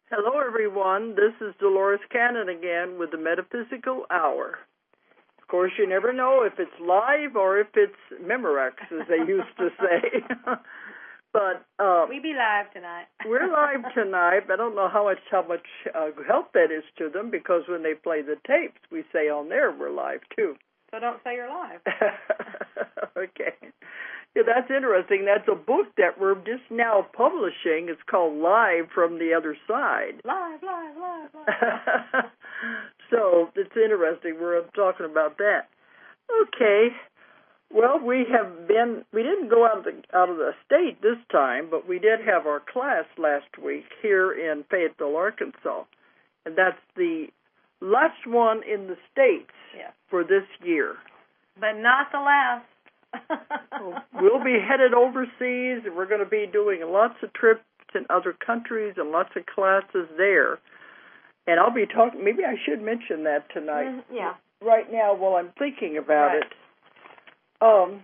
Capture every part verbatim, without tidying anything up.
Hello, everyone. This is Dolores Cannon again with the Metaphysical Hour. Of course, you never know if it's live or if it's Memorex, as they used to say. But uh, we be live tonight. We're live tonight. I don't know how much how much uh, help that is to them, because when they play the tapes, we say on there we're live too. So don't say you're live. Okay. Yeah, that's interesting. That's a book that we're just now publishing. It's called Live from the Other Side. Live, live, live, live. So it's interesting. We're talking about that. Okay. Well, we have been, we didn't go out of the out of the state this time, but we did have our class last week here in Fayetteville, Arkansas. And that's the last one in the States yeah. for this year. But not the last. We'll be headed overseas, and we're going to be doing lots of trips in other countries and lots of classes there. And I'll be talking, maybe I should mention that tonight. Mm, yeah. Right now while I'm thinking about right. it. Um,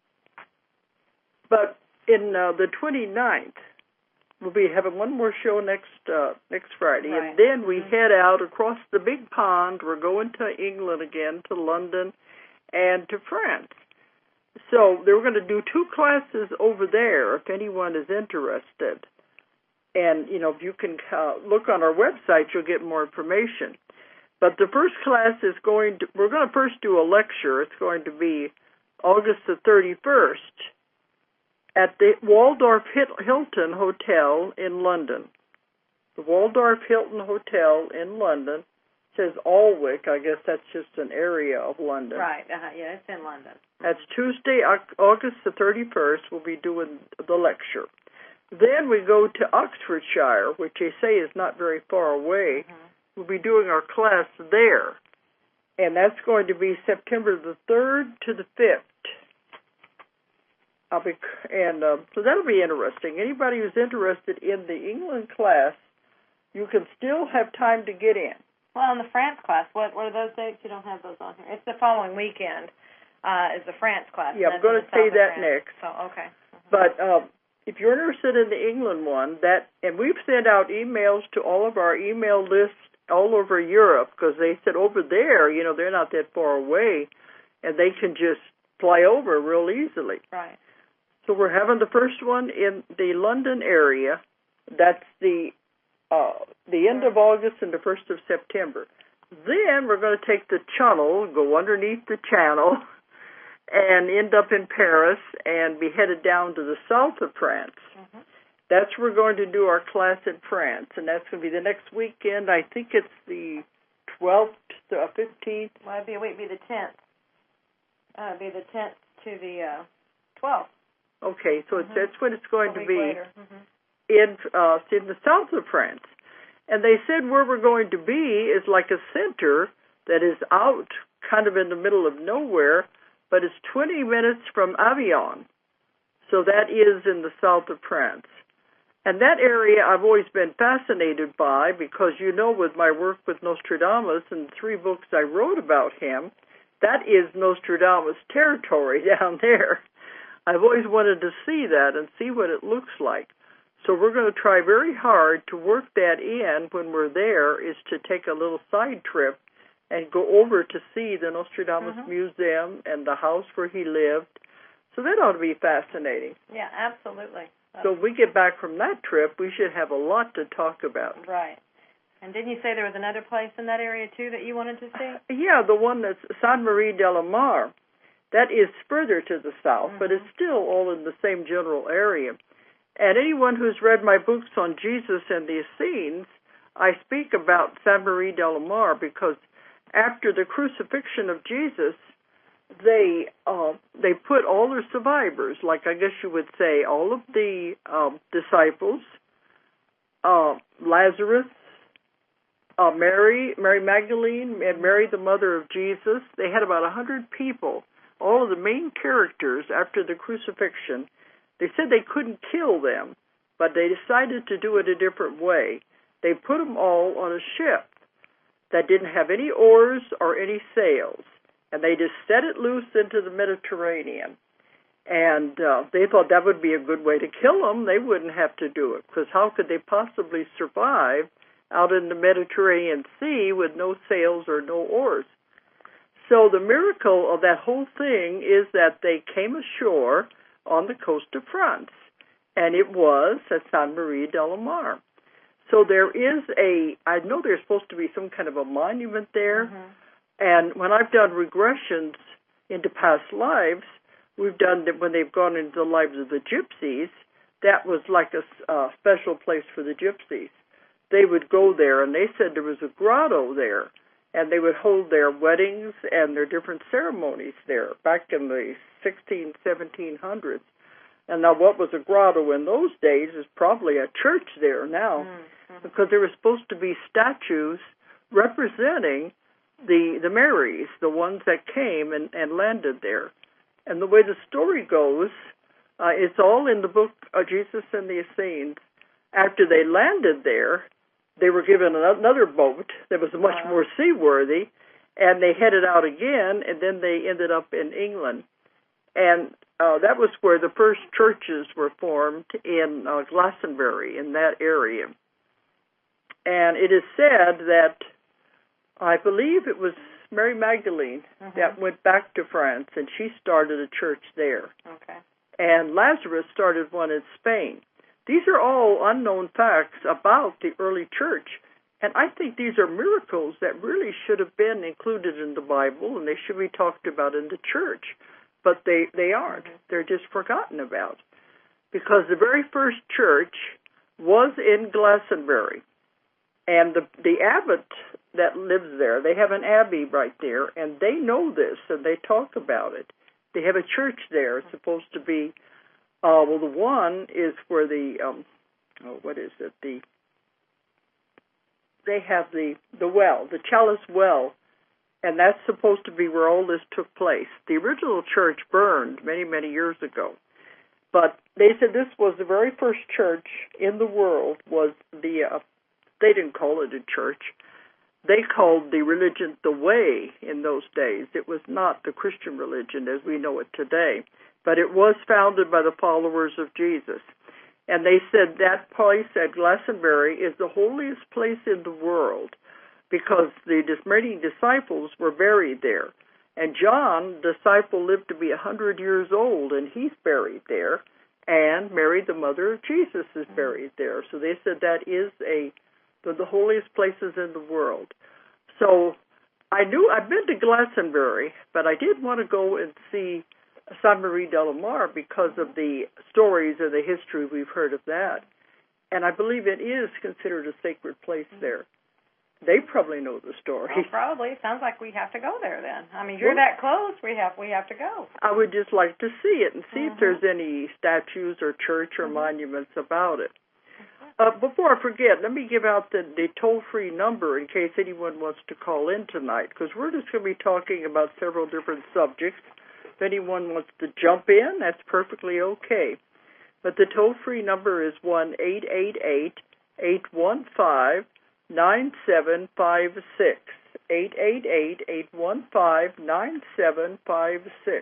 but in uh, the twenty-ninth, we'll be having one more show next uh, next Friday. Right. And then we mm-hmm. head out across the big pond. We're going to England again, to London, and to France. So they were going to do two classes over there if anyone is interested. And, you know, if you can uh, look on our website, you'll get more information. But the first class is going to, we're going to first do a lecture. It's going to be August the thirty-first at the Waldorf Hilton Hotel in London. The Waldorf Hilton Hotel in London. Says Alwick. I guess that's just an area of London. Right. Uh-huh. Yeah, it's in London. That's Tuesday, August the thirty-first. We'll be doing the lecture. Then we go to Oxfordshire, which they say is not very far away. Mm-hmm. We'll be doing our class there. And that's going to be September the third to the fifth. I'll be, and uh, so that'll be interesting. Anybody who's interested in the England class, you can still have time to get in. Well, in the France class, what what are those dates? You don't have those on here. It's the following weekend uh, is the France class. Yeah, I'm going to say that next. So, okay. Mm-hmm. But um, if you're interested in the England one, that and we've sent out emails to all of our email lists all over Europe, because they said over there, you know, they're not that far away, and they can just fly over real easily. Right. So we're having the first one in the London area. That's the uh, the end of August and the first of September. Then we're going to take the Channel, go underneath the Channel, and end up in Paris and be headed down to the south of France. Mm-hmm. That's where we're going to do our class in France, and that's going to be the next weekend. I think it's the twelfth to fifteenth. Well, it'd be, it'd be the tenth. Uh, it'd be the tenth to the uh, twelfth. Okay, so mm-hmm. it's, that's when it's going A to week be mm-hmm. in uh, in the south of France. And they said where we're going to be is like a center that is out kind of in the middle of nowhere, but it's twenty minutes from Avignon. So that is in the south of France. And that area I've always been fascinated by because, you know, with my work with Nostradamus and the three books I wrote about him, that is Nostradamus territory down there. I've always wanted to see that and see what it looks like. So we're going to try very hard to work that in when we're there, is to take a little side trip and go over to see the Nostradamus mm-hmm. Museum and the house where he lived. So that ought to be fascinating. Yeah, absolutely. So if we get back from that trip, we should have a lot to talk about. Right. And didn't you say there was another place in that area, too, that you wanted to see? Yeah, the one that's Sainte Marie de la Mar. That is further to the south, mm-hmm. but it's still all in the same general area. And anyone who's read my books on Jesus and the Essenes, I speak about Sainte Marie de la Mar because after the crucifixion of Jesus, they uh, they put all their survivors, like I guess you would say, all of the um, disciples, uh, Lazarus, uh, Mary, Mary Magdalene, and Mary, the mother of Jesus. They had about a hundred people, all of the main characters after the crucifixion. They said they couldn't kill them, but they decided to do it a different way. They put them all on a ship that didn't have any oars or any sails, and they just set it loose into the Mediterranean. And uh, they thought that would be a good way to kill them. They wouldn't have to do it, because how could they possibly survive out in the Mediterranean Sea with no sails or no oars. So the miracle of that whole thing is that they came ashore on the coast of France, and it was at San Maria de la Mar. So there is a, I know there's supposed to be some kind of a monument there, Mm-hmm. and when I've done regressions into past lives, we've done that when they've gone into the lives of the gypsies, that was like a uh, special place for the gypsies. They would go there, and they said there was a grotto there, and they would hold their weddings and their different ceremonies there back in the sixteen, seventeen hundreds. And now what was a grotto in those days is probably a church there now, mm-hmm. because there were supposed to be statues representing the the Marys, the ones that came and, and landed there. And the way the story goes, uh, it's all in the book of Jesus and the Essenes. After they landed there, they were given another boat that was much more seaworthy, and they headed out again, and then they ended up in England. And uh, that was where the first churches were formed in uh, Glastonbury, in that area. And it is said that, I believe it was Mary Magdalene mm-hmm. that went back to France, and she started a church there. Okay. And Lazarus started one in Spain. These are all unknown facts about the early church, and I think these are miracles that really should have been included in the Bible, and they should be talked about in the church, but they, they aren't. Mm-hmm. They're just forgotten about, because the very first church was in Glastonbury, and the, the abbot that lives there, they have an abbey right there, and they know this, and they talk about it. They have a church there. It's supposed to be Uh, well, the one is where the, um, oh, what is it? The they have the the well, the Chalice Well, and that's supposed to be where all this took place. The original church burned many, many years ago, but they said this was the very first church in the world. Was the uh, they didn't call it a church. They called the religion the Way in those days. It was not the Christian religion as we know it today, but it was founded by the followers of Jesus. And they said that place at Glastonbury is the holiest place in the world because the remaining disciples were buried there. And John, the disciple, lived to be one hundred years old, and he's buried there. And Mary, the mother of Jesus, is buried there. So they said that is a the, the holiest places in the world. So I knew I'd been to Glastonbury, but I did want to go and see San Maria de la Mar because of the stories and the history we've heard of that. And I believe it is considered a sacred place there. They probably know the story. Well, probably. It sounds like we have to go there then. I mean, you're well, that close, we have we have to go. I would just like to see it and see mm-hmm. if there's any statues or church or mm-hmm. monuments about it. Uh, before I forget, let me give out the, the toll-free number in case anyone wants to call in tonight, because we're just going to be talking about several different subjects. If anyone wants to jump in, that's perfectly okay. But the toll-free number is one eight eight eight, eight one five, nine seven five six. eight eight eight, eight one five, nine seven five six.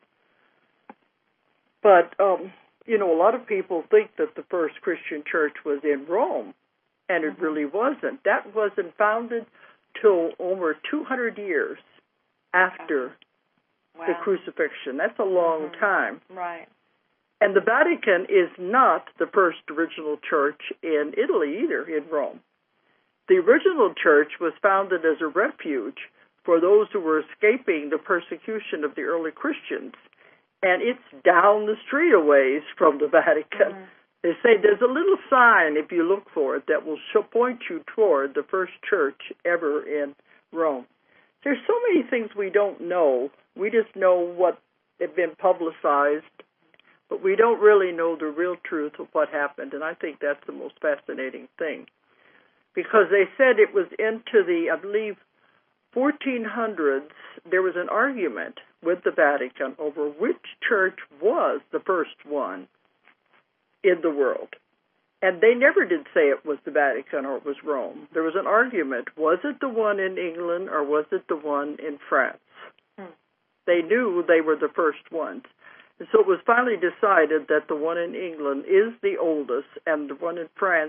But, um, you know, a lot of people think that the first Christian church was in Rome, and it mm-hmm. really wasn't. That wasn't founded till over two hundred years after wow. the crucifixion. That's a long mm-hmm. time. Right. And the Vatican is not the first original church in Italy either, in Rome. The original church was founded as a refuge for those who were escaping the persecution of the early Christians. And it's down the street a ways from the Vatican. Mm-hmm. They say there's a little sign, if you look for it, that will show, point you toward the first church ever in Rome. There's so many things we don't know. We just know what have been publicized, but we don't really know the real truth of what happened, and I think that's the most fascinating thing. Because they said it was into the, I believe, fourteen hundreds, there was an argument with the Vatican over which church was the first one in the world. And they never did say it was the Vatican or it was Rome. There was an argument. Was it the one in England or was it the one in France? Hmm. They knew they were the first ones. And so it was finally decided that the one in England is the oldest and the one in France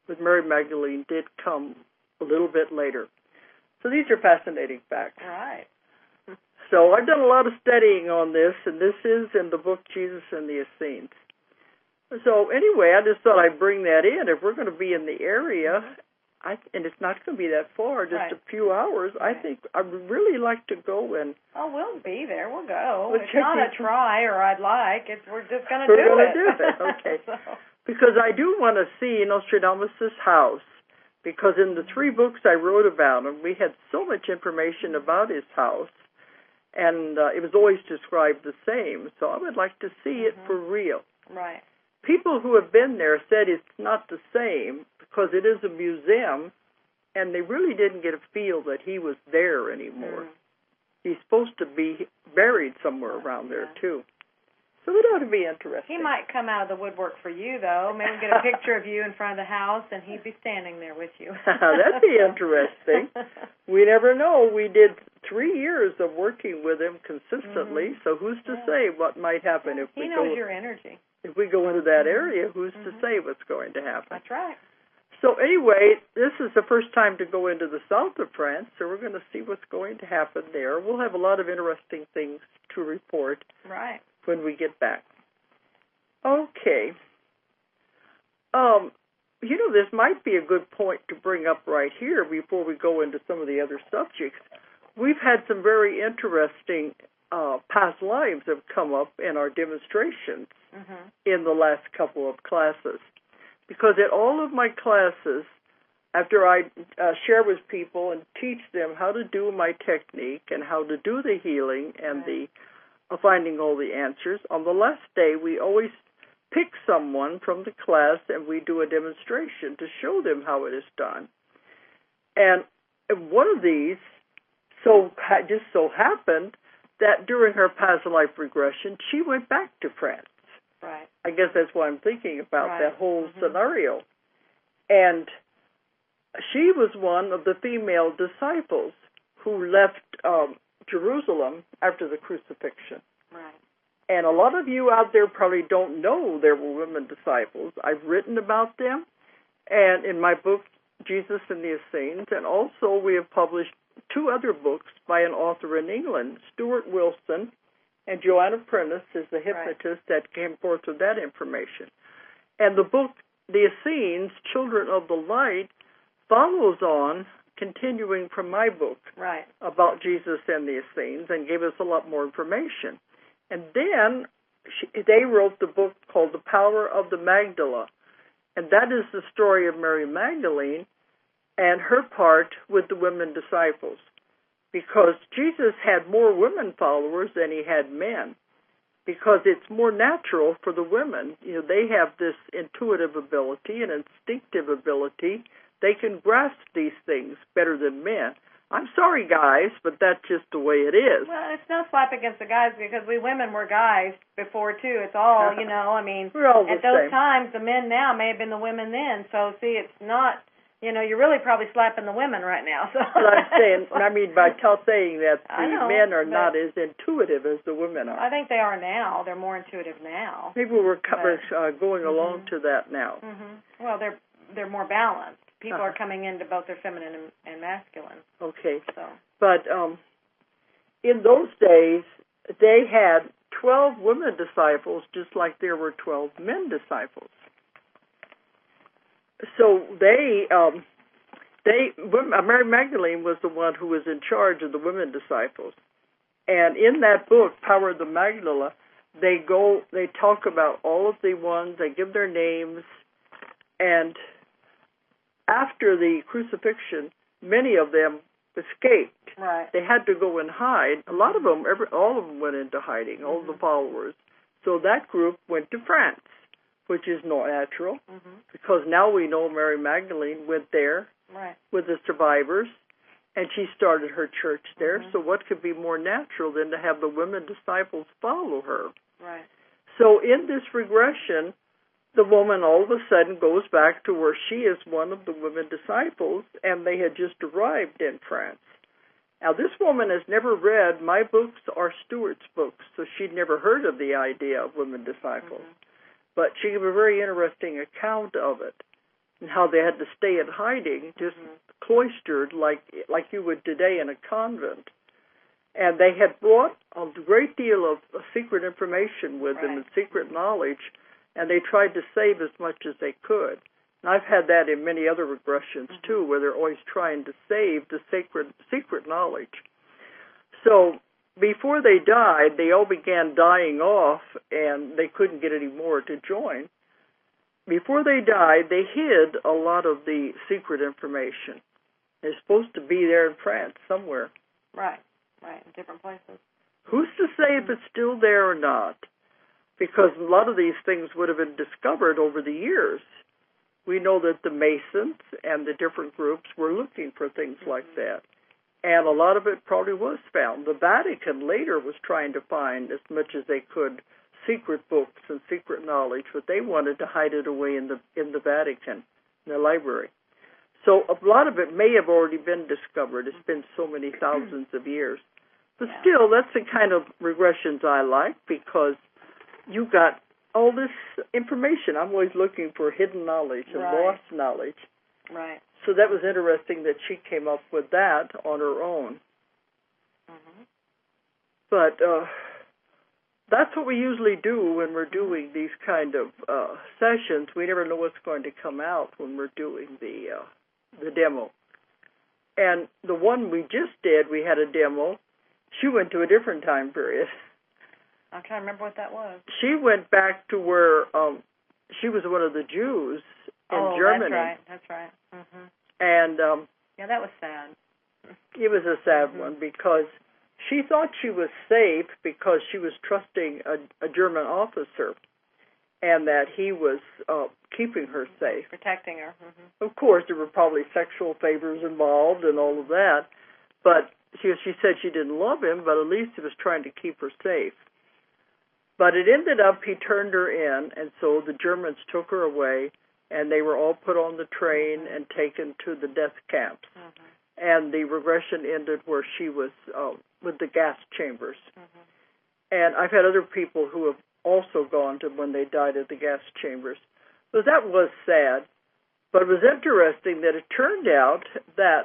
with Mary Magdalene did come a little bit later. So these are fascinating facts. Right. So I've done a lot of studying on this, and this is in the book Jesus and the Essenes. So anyway, I just thought I'd bring that in. If we're going to be in the area, I, and it's not going to be that far, just right. a few hours, right. I think I'd really like to go and... Oh, we'll be there. We'll go. We'll it's not a try or I'd like. It's We're just going to do it. We're going to it. do it, okay. so. Because I do want to see Nostradamus' house, because in the three books I wrote about him, we had so much information about his house, and uh, it was always described the same. So I would like to see it mm-hmm. for real. Right. People who have been there said it's not the same because it is a museum, and they really didn't get a feel that he was there anymore. Mm. He's supposed to be buried somewhere around there, yeah. too. So it ought to be interesting. He might come out of the woodwork for you, though. Maybe get a picture of you in front of the house, and he'd be standing there with you. That'd be interesting. We never know. We did three years of working with him consistently, mm-hmm. so who's to yeah. say what might happen yeah, if we he go... knows your energy. If we go into that area, who's mm-hmm. to say what's going to happen? That's right. So anyway, this is the first time to go into the south of France, so we're going to see what's going to happen there. We'll have a lot of interesting things to report right. when we get back. Okay. Um, you know, this might be a good point to bring up right here before we go into some of the other subjects. We've had some very interesting uh, past lives have come up in our demonstrations mm-hmm. in the last couple of classes. Because at all of my classes, after I uh, share with people and teach them how to do my technique and how to do the healing and right. the uh, finding all the answers, on the last day we always pick someone from the class and we do a demonstration to show them how it is done. And one of these so just so happened that during her past life regression, she went back to France. Right. I guess that's why I'm thinking about right. that whole mm-hmm. scenario. And she was one of the female disciples who left um, Jerusalem after the crucifixion. Right. And a lot of you out there probably don't know there were women disciples. I've written about them, and in my book, Jesus and the Essenes, and also we have published two other books by an author in England, Stuart Wilson, and Joanna Prentice is the hypnotist right. that came forth with that information. And the book, The Essenes, Children of the Light, follows on, continuing from my book right. about Jesus and the Essenes, and gave us a lot more information. And then she, they wrote the book called The Power of the Magdala, and that is the story of Mary Magdalene and her part with the women disciples. Because Jesus had more women followers than he had men, because it's more natural for the women. You know, they have this intuitive ability and instinctive ability. They can grasp these things better than men. I'm sorry, guys, but that's just the way it is. Well, it's no slap against the guys because we women were guys before, too. It's all, you know, I mean, we're all the at those same. times, the men now may have been the women then. So, see, it's not... You know, you're really probably slapping the women right now. So. But I'm saying, I mean, by tell, saying that the know, men are not as intuitive as the women are. I think they are now. They're more intuitive now. Maybe we're cover, uh, going mm-hmm. along to that now. Mm-hmm. Well, they're they're more balanced. People uh-huh. are coming into both their feminine and, and masculine. Okay. So. But um, in those days, they had twelve women disciples, just like there were twelve men disciples. So they, um, they, Mary Magdalene was the one who was in charge of the women disciples, and in that book, Power of the Magdala, they go, they talk about all of the ones, they give their names, and after the crucifixion, many of them escaped. Right. They had to go and hide. A lot of them, every, all of them went into hiding, all mm-hmm. the followers. So that group went to France, which is not natural, mm-hmm. because now we know Mary Magdalene went there right. with the survivors, and she started her church there. Mm-hmm. So what could be more natural than to have the women disciples follow her? Right. So in this regression, the woman all of a sudden goes back to where she is one of the women disciples, and they had just arrived in France. Now, this woman has never read my books or Stuart's books, so she'd never heard of the idea of women disciples. Mm-hmm. But she gave a very interesting account of it. and how they had to stay in hiding, just mm-hmm. cloistered like like you would today in a convent. And they had brought a great deal of secret information with right. them and secret knowledge, and they tried to save as much as they could. And I've had that in many other regressions, mm-hmm. too, where they're always trying to save the sacred, secret knowledge. So before they died, they all began dying off, and they couldn't get any more to join. Before they died, they hid a lot of the secret information. It's supposed to be there in France somewhere. Right. Right, in different places. Who's to say if it's still there or not? Because a lot of these things would have been discovered over the years. We know that the Masons and the different groups were looking for things mm-hmm. like that. And a lot of it probably was found. The Vatican later was trying to find as much as they could secret books and secret knowledge, but they wanted to hide it away in the in the Vatican, in the library. So a lot of it may have already been discovered. It's been so many thousands of years. But yeah. still, that's the kind of regressions I like, because you got all this information. I'm always looking for hidden knowledge and right. lost knowledge. Right. So that was interesting that she came up with that on her own. Mm-hmm. But uh, that's what we usually do when we're doing these kind of uh, sessions. We never know what's going to come out when we're doing the uh, the demo. And the one we just did, we had a demo. She went to a different time period. I'm trying to remember what that was. She went back to where um, she was one of the Jews in oh, Germany. Oh, that's right. That's right. Mm-hmm. And um, yeah, that was sad. It was a sad mm-hmm. one, because she thought she was safe because she was trusting a, a German officer, and that he was uh, keeping her safe. Protecting her. Mm-hmm. Of course, there were probably sexual favors involved and all of that, but she, she said she didn't love him, but at least he was trying to keep her safe. But it ended up he turned her in, and so the Germans took her away, and they were all put on the train mm-hmm. and taken to the death camps. Mm-hmm. And the regression ended where she was uh, with the gas chambers. Mm-hmm. And I've had other people who have also gone to when they died at the gas chambers. So that was sad. But it was interesting that it turned out that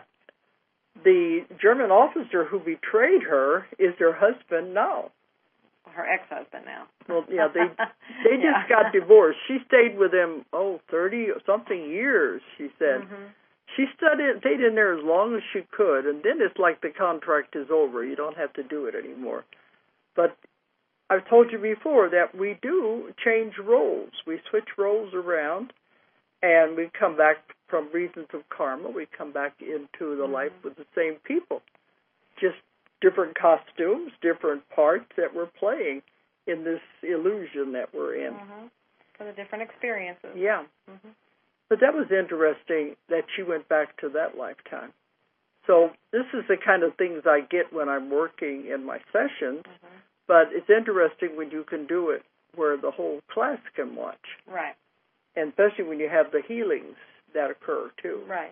the German officer who betrayed her is her husband now. Her ex-husband now. Well, yeah, they they just yeah. got divorced. She stayed with him, oh, thirty-something years, she said. Mm-hmm. She stayed, stayed in there as long as she could, and then it's like the contract is over. You don't have to do it anymore. But I've told you before that we do change roles. We switch roles around, and we come back from reasons of karma. We come back into the mm-hmm. life with the same people. Just different costumes, different parts that we're playing in this illusion that we're in. Mm-hmm. For the different experiences. Yeah. Mm-hmm. But that was interesting that she went back to that lifetime. So this is the kind of things I get when I'm working in my sessions, mm-hmm. but it's interesting when you can do it where the whole class can watch. Right. And especially when you have the healings that occur, too. Right.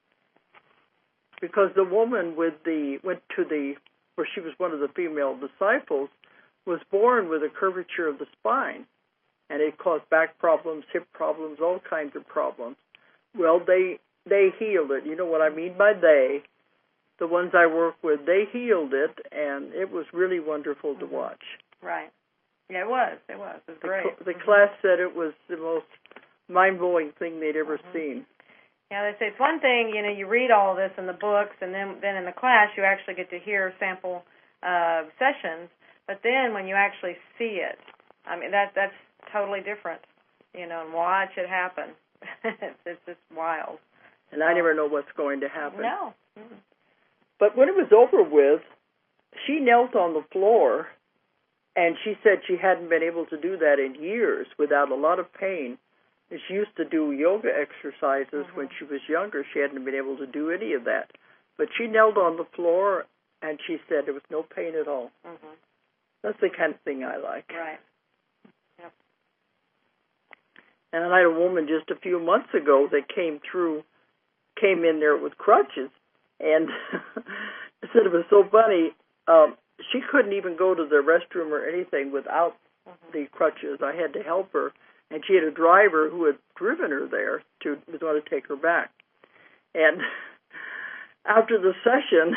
Because the woman with the went to the, where she was one of the female disciples, was born with a curvature of the spine. And it caused back problems, hip problems, all kinds of problems. Well, they they healed it. You know what I mean by they? The ones I work with, they healed it, and it was really wonderful to watch. Right. Yeah, it was. It was. It was great. The, the mm-hmm. class said it was the most mind-blowing thing they'd ever mm-hmm. seen. Yeah, they say it's one thing, you know, you read all this in the books, and then then in the class you actually get to hear sample uh, sessions. But then when you actually see it, I mean, that that's totally different, you know, and watch it happen. it's, it's just wild. And I never know what's going to happen. No. Mm-hmm. But when it was over with, she knelt on the floor, and she said she hadn't been able to do that in years without a lot of pain. And she used to do yoga exercises mm-hmm. when she was younger. She hadn't been able to do any of that. But she knelt on the floor, and she said there was no pain at all. Mm-hmm. That's the kind of thing I like. Right. Yep. And I had a woman just a few months ago that came through, came in there with crutches, and I said it was so funny. Um, she couldn't even go to the restroom or anything without mm-hmm. the crutches. I had to help her, and she had a driver who had driven her there, to was going to take her back. And after the session,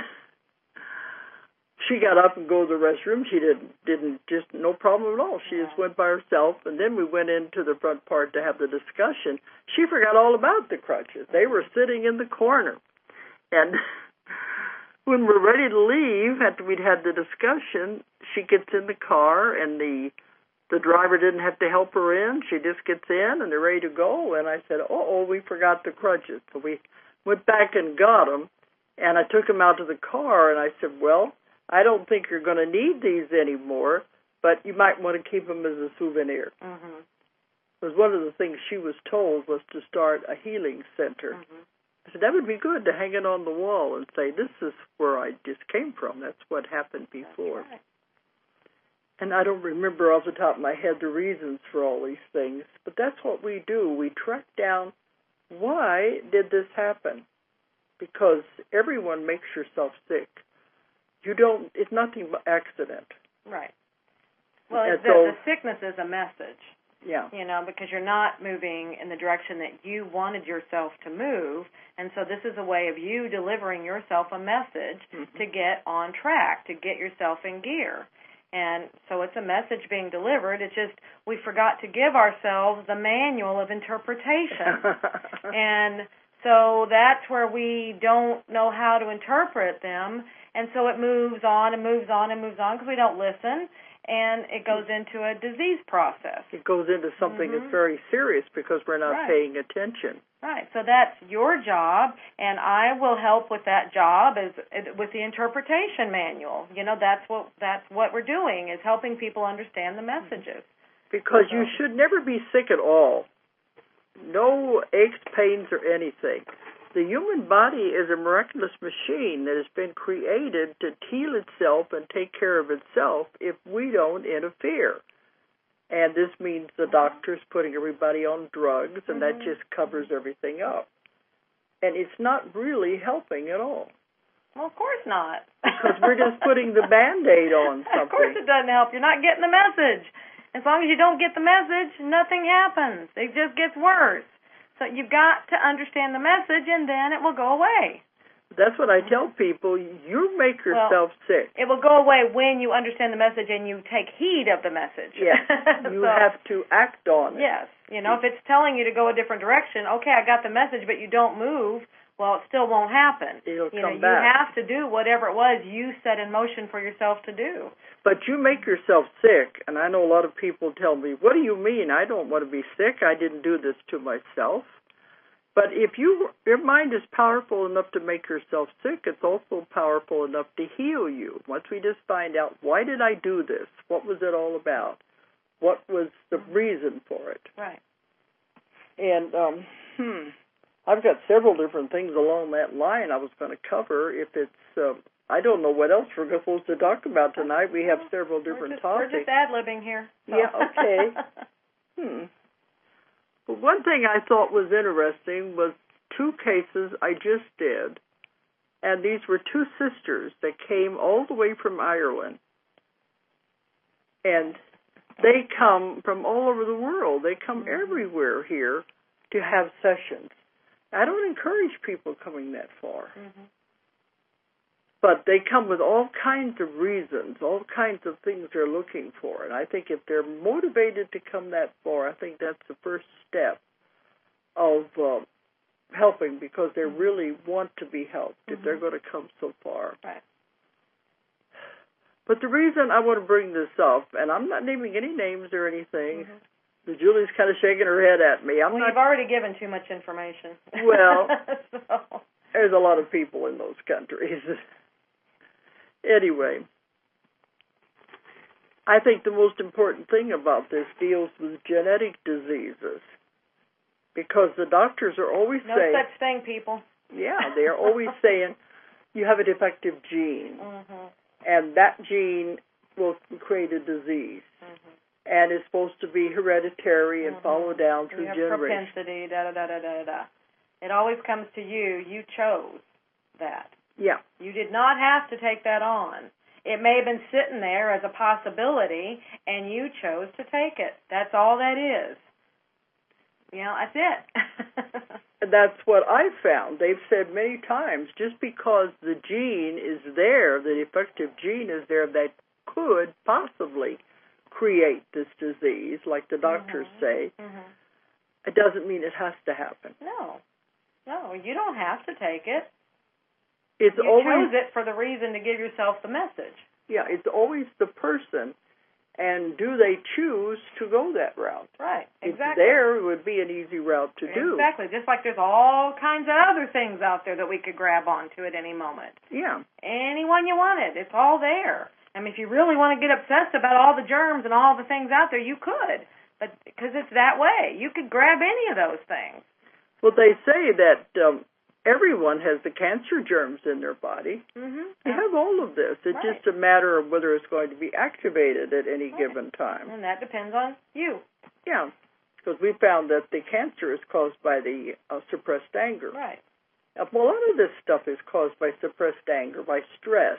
she got up and go to the restroom. She didn't didn't just no problem at all. She just went by herself, and then we went into the front part to have the discussion. She forgot all about the crutches. They were sitting in the corner, and when we're ready to leave, after we'd had the discussion, she gets in the car, and the the driver didn't have to help her in. She just gets in, and they're ready to go. And I said, "Uh-oh, we forgot the crutches." So we went back and got them, and I took them out to the car, and I said, "Well, I don't think you're going to need these anymore, but you might want to keep them as a souvenir." Mm-hmm. Because one of the things she was told was to start a healing center. Mm-hmm. I said, that would be good to hang it on the wall and say, this is where I just came from. That's what happened before. That's right. And I don't remember off the top of my head the reasons for all these things, but that's what we do. We track down, why did this happen? Because everyone makes yourself sick. You don't, it's nothing but accident. Right. Well, And the, so, the sickness is a message. Yeah. You know, because you're not moving in the direction that you wanted yourself to move, and so this is a way of you delivering yourself a message mm-hmm. to get on track, to get yourself in gear. And so it's a message being delivered. It's just we forgot to give ourselves the manual of interpretation. And so that's where we don't know how to interpret them, and so it moves on and moves on and moves on because we don't listen. And it goes into a disease process. It goes into something mm-hmm. that's very serious because we're not right. paying attention. Right. So that's your job, and I will help with that job as with the interpretation manual. You know, that's what that's what we're doing is helping people understand the messages. Because so. you should never be sick at all. No aches, pains, or anything. The human body is a miraculous machine that has been created to heal itself and take care of itself if we don't interfere. And this means the doctor's putting everybody on drugs, and mm-hmm. that just covers everything up. And it's not really helping at all. Well, of course not. Because we're just putting the Band-Aid on something. Of course it doesn't help. You're not getting the message. As long as you don't get the message, nothing happens. It just gets worse. So you've got to understand the message, and then it will go away. That's what I tell people. You make yourself well, sick. It will go away when you understand the message and you take heed of the message. Yes. You so, have to act on it. Yes. You know, if it's telling you to go a different direction, okay, I got the message, but you don't move, well, it still won't happen. It'll you come know, back. You have to do whatever it was you set in motion for yourself to do. But you make yourself sick, and I know a lot of people tell me, what do you mean? I don't want to be sick. I didn't do this to myself. But if you, your mind is powerful enough to make yourself sick, it's also powerful enough to heal you. Once we just find out, why did I do this? What was it all about? What was the reason for it? Right. And, um, hmm, I've got several different things along that line I was going to cover. If it's, uh, I don't know what else we're supposed to talk about tonight. We have several different we're just, topics. We're just ad-libbing here. So. Yeah, okay. hmm. But one thing I thought was interesting was two cases I just did, and these were two sisters that came all the way from Ireland, and they come from all over the world. They come mm-hmm. everywhere here to have sessions. I don't encourage people coming that far, mm-hmm. but they come with all kinds of reasons, all kinds of things they're looking for, and I think if they're motivated to come that far, I think that's the first step of uh, helping because they mm-hmm. really want to be helped mm-hmm. if they're going to come so far. Right. But the reason I want to bring this up, and I'm not naming any names or anything, mm-hmm. Julie's kind of shaking her head at me. I'm well, not, you've already given too much information. Well, so. There's a lot of people in those countries. Anyway, I think the most important thing about this deals with genetic diseases. Because the doctors are always no saying... No such thing, people. Yeah, they are always saying, you have a defective gene. Mm-hmm. And that gene will create a disease. Mm-hmm. And it's supposed to be hereditary and mm-hmm. follow down through you have generations. propensity, da-da-da-da-da-da. It always comes to you. You chose that. Yeah. You did not have to take that on. It may have been sitting there as a possibility, and you chose to take it. That's all that is. you know, that's it. And that's what I found. They've said many times, just because the gene is there, the defective gene is there that could possibly create this disease, like the doctors mm-hmm. say, mm-hmm. it doesn't mean it has to happen. No. No, you don't have to take it. It's you always, chose it for the reason to give yourself the message. Yeah, it's always the person, and do they choose to go that route? Right, exactly. It's there, it would be an easy route to do. Exactly, just like there's all kinds of other things out there that we could grab onto at any moment. Yeah. Anyone you wanted, it's all there. I mean, if you really want to get obsessed about all the germs and all the things out there, you could, but because it's that way. You could grab any of those things. Well, they say that um, everyone has the cancer germs in their body. Mm-hmm. They have all of this. It's right. just a matter of whether it's going to be activated at any right. given time. And that depends on you. Yeah, because we found that the cancer is caused by the uh, suppressed anger. Right. A lot of this stuff is caused by suppressed anger, by stress.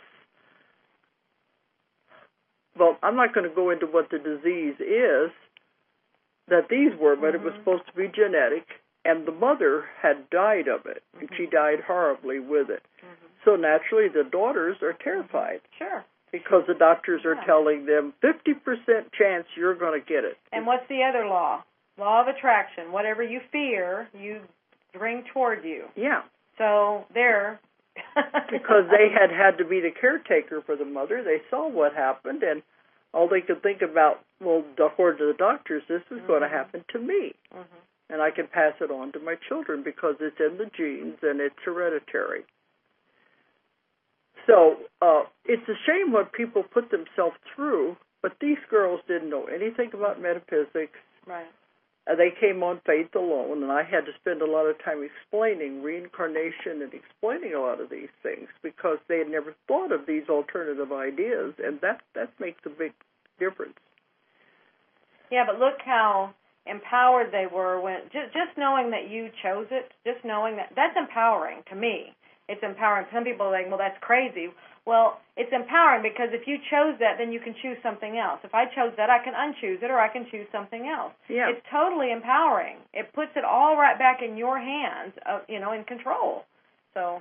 Well, I'm not going to go into what the disease is that these were, but mm-hmm. it was supposed to be genetic, and the mother had died of it, and mm-hmm. she died horribly with it. Mm-hmm. So naturally, the daughters are terrified. Sure. Because the doctors are yeah. telling them fifty percent chance you're going to get it. And what's the other law? Law of attraction. Whatever you fear, you bring toward you. Yeah. So there. Because they had had to be the caretaker for the mother. They saw what happened, and all they could think about, well, according to the doctors, this is mm-hmm. going to happen to me. Mm-hmm. And I can pass it on to my children because it's in the genes and it's hereditary. So uh, it's a shame what people put themselves through, but these girls didn't know anything about metaphysics. Right. Uh, they came on faith alone, and I had to spend a lot of time explaining reincarnation and explaining a lot of these things because they had never thought of these alternative ideas, and that, that makes a big difference. Yeah, but look how empowered they were when just, just knowing that you chose it, just knowing that, that's empowering to me. It's empowering. Some people are like, well, that's crazy. Well, it's empowering because if you chose that, then you can choose something else. If I chose that, I can unchoose it or I can choose something else. Yeah. It's totally empowering. It puts it all right back in your hands, of, you know, in control. So.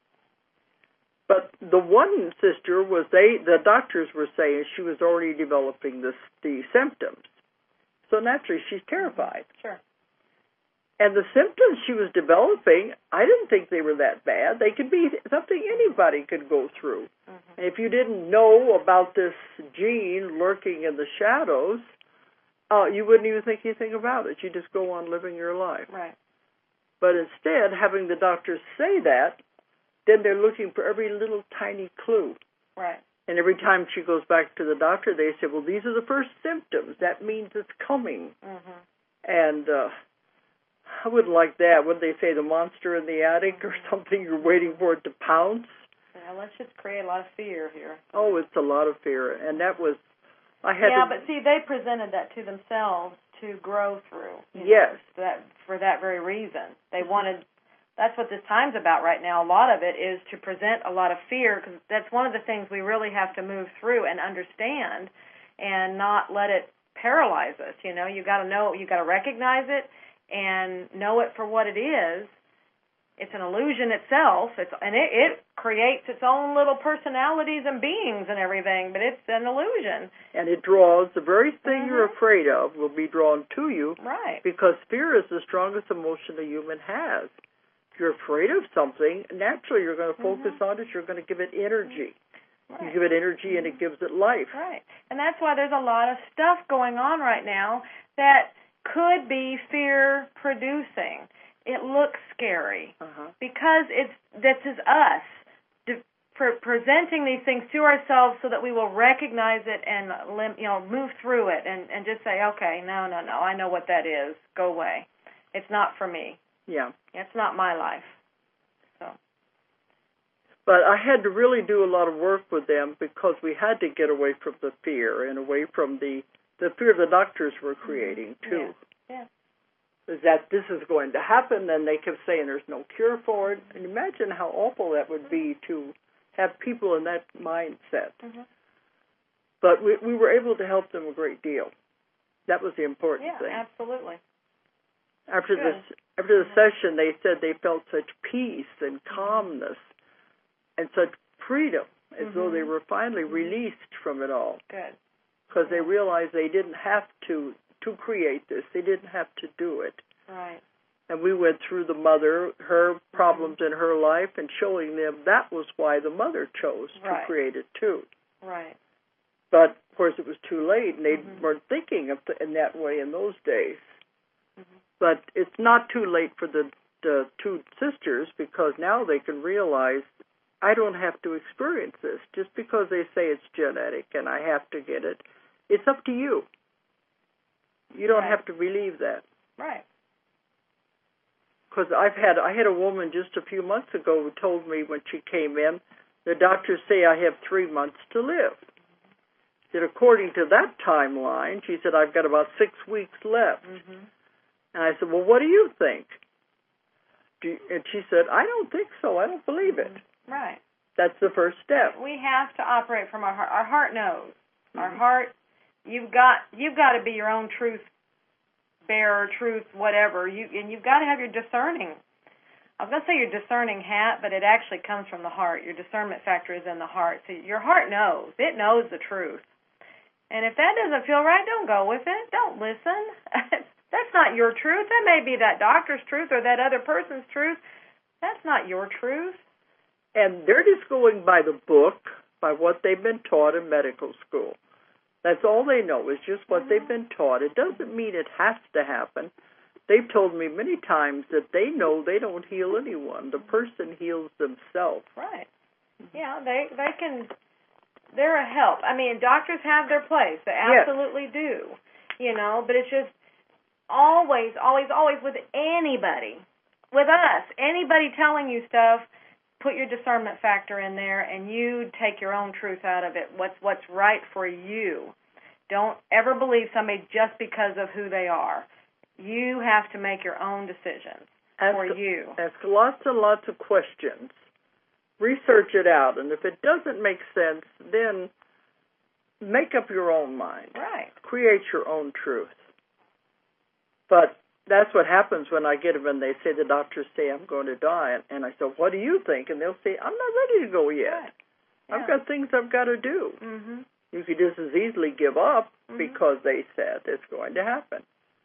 But the one sister was, they, the doctors were saying she was already developing this, the symptoms. So naturally, she's terrified. Sure. And the symptoms she was developing, I didn't think they were that bad. They could be something anybody could go through. Mm-hmm. And if you didn't know about this gene lurking in the shadows, uh, you wouldn't even think anything about it. You just go on living your life. Right. But instead, having the doctors say that, then they're looking for every little tiny clue. Right. And every time she goes back to the doctor, they say, well, these are the first symptoms. That means it's coming. Mm-hmm. And uh, I wouldn't like that. Would they say the monster in the attic or something? You're waiting for it to pounce? Yeah, let's just create a lot of fear here. Oh, it's a lot of fear. And that was, I had Yeah, to, but see, they presented that to themselves to grow through. Yes. Know, that, for that very reason. They wanted, that's what this time's about right now. A lot of it is to present a lot of fear, because that's one of the things we really have to move through and understand and not let it paralyze us. You know, you got to know, you got to recognize it and know it for what it is. It's an illusion itself, it's, and it, it creates its own little personalities and beings and everything, but it's an illusion. And it draws, the very thing mm-hmm. you're afraid of will be drawn to you. Right. Because fear is the strongest emotion a human has. If you're afraid of something, naturally you're going to focus mm-hmm. on it, you're going to give it energy. Right. You give it energy and it gives it life. Right. And that's why there's a lot of stuff going on right now that could be fear-producing. It looks scary uh-huh. because it's this is us de- pre- presenting these things to ourselves so that we will recognize it and lim- you know move through it and, and just say, okay, no, no, no, I know what that is. Go away. It's not for me. Yeah. It's not my life. So. But I had to really do a lot of work with them because we had to get away from the fear and away from the, the fear the doctors were creating, too. Yeah. yeah. Is that this is going to happen, and they kept saying there's no cure for it. And imagine how awful that would be to have people in that mindset. Mm-hmm. But we, we were able to help them a great deal. That was the important yeah, thing. Yeah, absolutely. After Good. this, after the session, they said they felt such peace and calmness and such freedom, as mm-hmm. though they were finally released from it all. Good. Because yeah. they realized they didn't have to to create this. They didn't have to do it. Right. And we went through the mother, her problems mm-hmm. in her life, and showing them that was why the mother chose right. to create it too. Right. But, of course, it was too late, and they mm-hmm. weren't thinking of th- in that way in those days. Mm-hmm. But it's not too late for the, the two sisters, because now they can realize, I don't have to experience this. Just because they say it's genetic and I have to get it, it's up to you. You don't right. have to believe that. Right. Because I've had, I had a woman just a few months ago who told me when she came in, the doctors say I have three months to live. That according to that timeline, she said, I've got about six weeks left. Mm-hmm. And I said, well, what do you think? Do you, and she said, I don't think so. I don't believe it. Right. That's the first step. We have to operate from our heart. Our heart knows. Mm-hmm. Our heart, you've got you've got to be your own truth bearer, truth whatever. You and you've got to have your discerning. I was going to say your discerning hat, but it actually comes from the heart. Your discernment factor is in the heart. So your heart knows. It knows the truth. And if that doesn't feel right, don't go with it. Don't listen. That's not your truth. That may be that doctor's truth or that other person's truth. That's not your truth. And they're just going by the book, by what they've been taught in medical school. That's all they know is just what mm-hmm. they've been taught. It doesn't mean it has to happen. They've told me many times that they know they don't heal anyone. The person heals themselves. Right. Yeah, they they can, they're a help. I mean, doctors have their place. They absolutely yes. do. You know, but it's just always, always, always with anybody, with us, anybody telling you stuff, put your discernment factor in there and you take your own truth out of it, what's what's right for you. Don't ever believe somebody just because of who they are. You have to make your own decisions ask, for you. Ask lots and lots of questions. Research it out, and if it doesn't make sense, then make up your own mind. Right. Create your own truth. But that's what happens when I get them and they say, the doctors say I'm going to die. And I say, what do you think? And they'll say, I'm not ready to go yet. Right. Yeah. I've got things I've got to do. Mm-hmm. You could just as easily give up mm-hmm. because they said it's going to happen.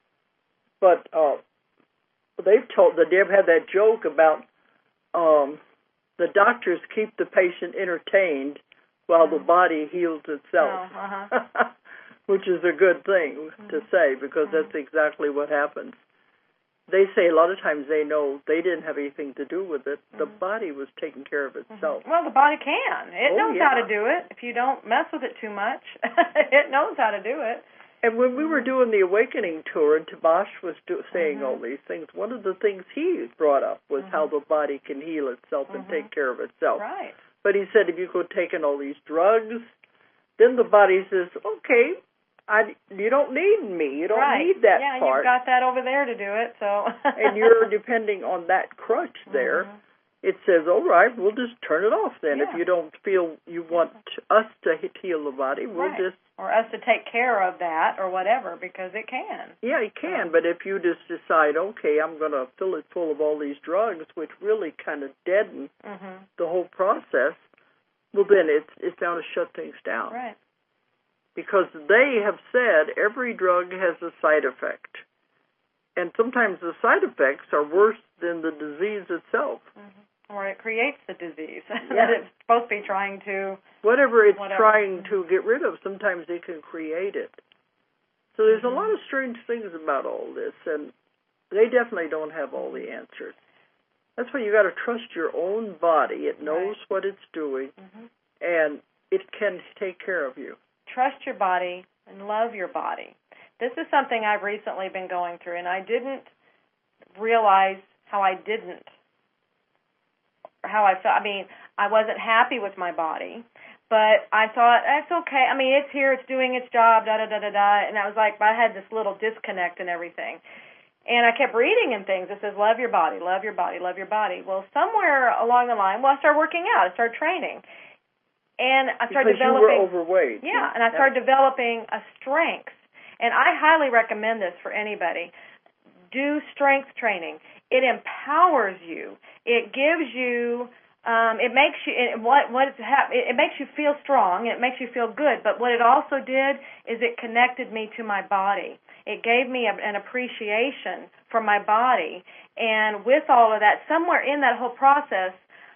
But uh, they've told, the Deb had that joke about um, the doctors keep the patient entertained while mm-hmm. the body heals itself. Oh, uh-huh. Which is a good thing mm-hmm. to say because mm-hmm. that's exactly what happens. They say a lot of times they know they didn't have anything to do with it. Mm-hmm. The body was taking care of itself. Mm-hmm. Well, the body can. It oh, knows yeah. how to do it. If you don't mess with it too much, it knows how to do it. And when we were doing the Awakening tour and Tabash was do, saying mm-hmm. all these things, one of the things he brought up was mm-hmm. how the body can heal itself and mm-hmm. take care of itself. Right. But he said if you go taking all these drugs, then the body says, okay, I, you don't need me. You don't right. need that yeah, part. Yeah, you've got that over there to do it. So. And you're depending on that crutch there. Mm-hmm. It says, all right, we'll just turn it off then. Yeah. If you don't feel you want us to heal the body, we'll right. just... Or us to take care of that or whatever, because it can. Yeah, it can, but if you just decide, okay, I'm going to fill it full of all these drugs, which really kind of deaden mm-hmm. the whole process, well, then it's, it's bound to shut things down. Right. Because they have said every drug has a side effect. And sometimes the side effects are worse than the disease itself. Mm-hmm. Or it creates the disease yeah. that it's supposed to be trying to... Whatever it's whatever. trying to get rid of, sometimes it can create it. So there's mm-hmm. a lot of strange things about all this, and they definitely don't have all the answers. That's why you got to trust your own body. It knows right. what it's doing, mm-hmm. and it can take care of you. Trust your body and love your body. This is something I've recently been going through, and I didn't realize how I didn't, how I felt. I mean, I wasn't happy with my body, but I thought, that's okay. I mean, it's here, it's doing its job, da-da-da-da-da, and I was like, I had this little disconnect and everything. And I kept reading in things that says, love your body, love your body, love your body. Well, somewhere along the line, well, I started working out, I started training. And I started because developing. You were overweight. Yeah, and I started developing a strength. And I highly recommend this for anybody. do strength training. It empowers you. It gives you, um, it makes you, it, what, what it's hap- it, it makes you feel strong. It makes you feel good. But what it also did is it connected me to my body. It gave me a, an appreciation for my body. And with all of that, somewhere in that whole process,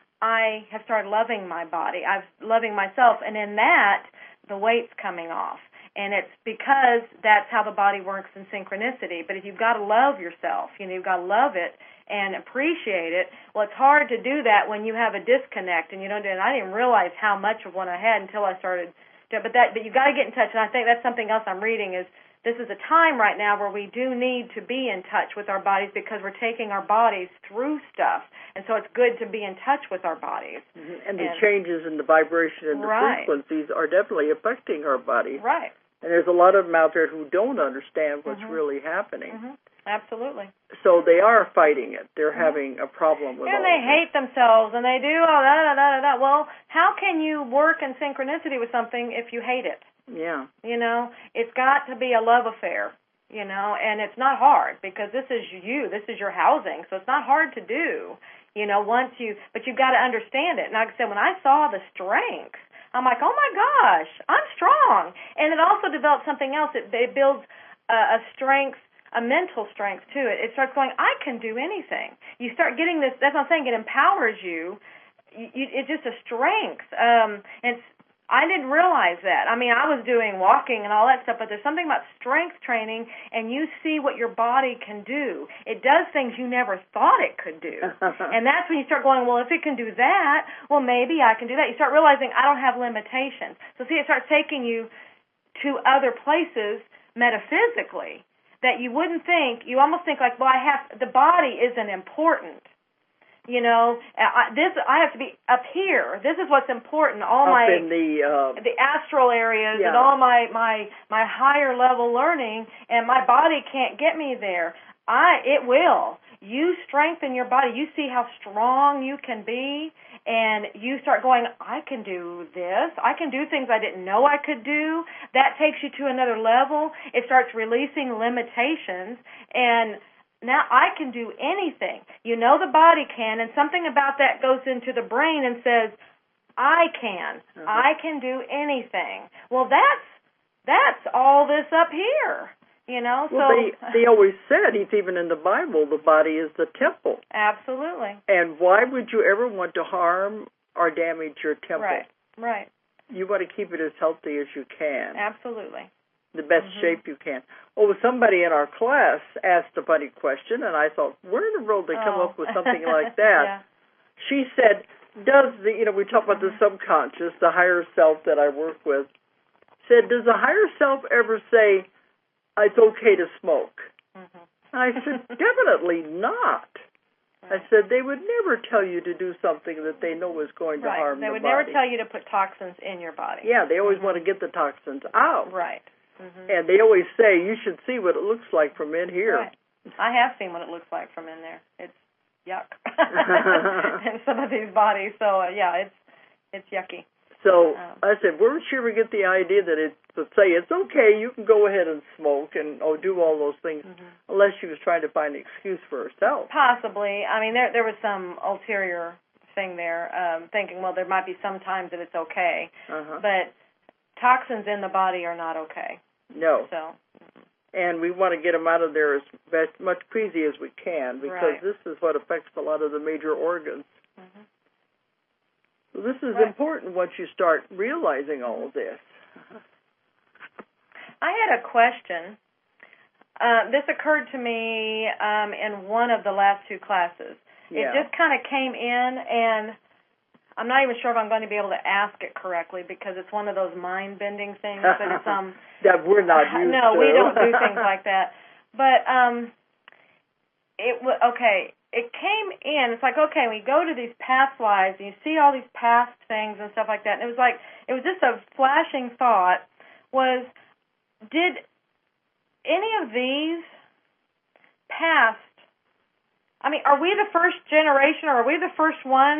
I have started loving my body. I'm loving myself. And in that, the weight's coming off. And it's because that's how the body works in synchronicity. But if you've got to love yourself, you know, you've got to love it and appreciate it. Well, it's hard to do that when you have a disconnect, and you don't. And I didn't realize how much of one I had until I started. To, but that, but you've got to get in touch. And I think that's something else I'm reading is this is a time right now where we do need to be in touch with our bodies because we're taking our bodies through stuff. And so it's good to be in touch with our bodies. Mm-hmm. And the and, changes in the vibration and the right. frequencies are definitely affecting our bodies. Right. And there's a lot of them out there who don't understand what's mm-hmm. really happening. Mm-hmm. Absolutely. So they are fighting it. They're mm-hmm. having a problem with it. And they hate themselves, and they do all that, da, da, da, da. Well, how can you work in synchronicity with something if you hate it? Yeah. You know, it's got to be a love affair, you know, and it's not hard because this is you. This is your housing, so it's not hard to do, you know, once you, but you've got to understand it. And like I said, when I saw the strength, I'm like, oh, my gosh, I'm strong. And it also develops something else. It, it builds a, a strength, a mental strength to it. It starts going, I can do anything. You start getting this, that's what I'm saying, it empowers you. you, you it's just a strength. Um, and it's, I didn't realize that. I mean, I was doing walking and all that stuff, but there's something about strength training, and you see what your body can do. It does things you never thought it could do. And that's when you start going, well, if it can do that, well, maybe I can do that. You start realizing I don't have limitations. So, see, it starts taking you to other places metaphysically that you wouldn't think. You almost think like, well, I have, the body isn't important. You know, I, this I have to be up here. This is what's important. All up my in the uh, the astral areas yeah. and all my, my my higher level learning, and my body can't get me there. I it will. You strengthen your body. You see how strong you can be, and you start going, I can do this. I can do things I didn't know I could do. That takes you to another level. It starts releasing limitations, and now I can do anything. You know the body can, and something about that goes into the brain and says, I can. Mm-hmm. I can do anything. Well, that's that's all this up here, you know. Well, so they, they always said, it's even in the Bible, the body is the temple. Absolutely. And why would you ever want to harm or damage your temple? Right, right. You want to keep it as healthy as you can. Absolutely. The best mm-hmm. shape you can. Oh, somebody in our class asked a funny question, and I thought, where in the world did they come oh. up with something like that? Yeah. She said, does the, you know, we talk about the subconscious, the higher self that I work with, said, does the higher self ever say, it's okay to smoke? Mm-hmm. And I said, definitely not. Right. I said, they would never tell you to do something that they know is going to right. harm they the would body. never tell you to put toxins in your body. Yeah, they always mm-hmm. want to get the toxins out. Right. Mm-hmm. And they always say, you should see what it looks like from in here. Right. I have seen what it looks like from in there. It's yuck in some of these bodies. So, uh, yeah, it's it's yucky. So um, I said, where did she ever get the idea that it would say, it's okay, you can go ahead and smoke and oh, do all those things, mm-hmm. unless she was trying to find an excuse for herself? Possibly. I mean, there there was some ulterior thing there, um, thinking, well, there might be some times that it's okay. Uh-huh. But toxins in the body are not okay. No. So, and we want to get them out of there as best, much easy as we can, because right. this is what affects a lot of the major organs. Mm-hmm. So this is right. important once you start realizing all of this. I had a question. Uh, this occurred to me um, in one of the last two classes. Yeah. It just kind of came in, and I'm not even sure if I'm going to be able to ask it correctly because it's one of those mind-bending things that it's um that we're not used no, to. No, we don't do things like that. But um, it w- okay. It came in. It's like, okay, we go to these past lives and you see all these past things and stuff like that. And it was like it was just a flashing thought. Was did any of these past? I mean, are we the first generation, or are we the first ones